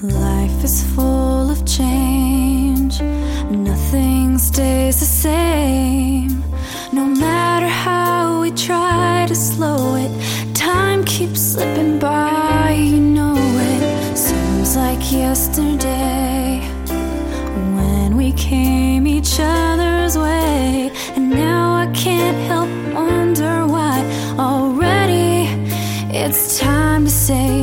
Life is full of change. Nothing stays the same. No matter how we try to slow it, time keeps slipping by, you know it. Seems like yesterday when we came each other's way, and now I can't help wonder why already it's time to say